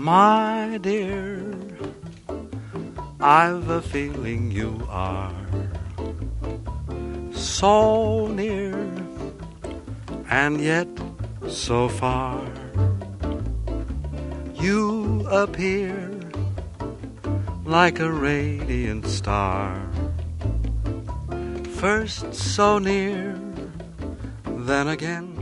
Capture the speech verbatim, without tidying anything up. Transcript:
My dear, I've a feeling you are so near and yet so far. You appear like a radiant star, first so near, then again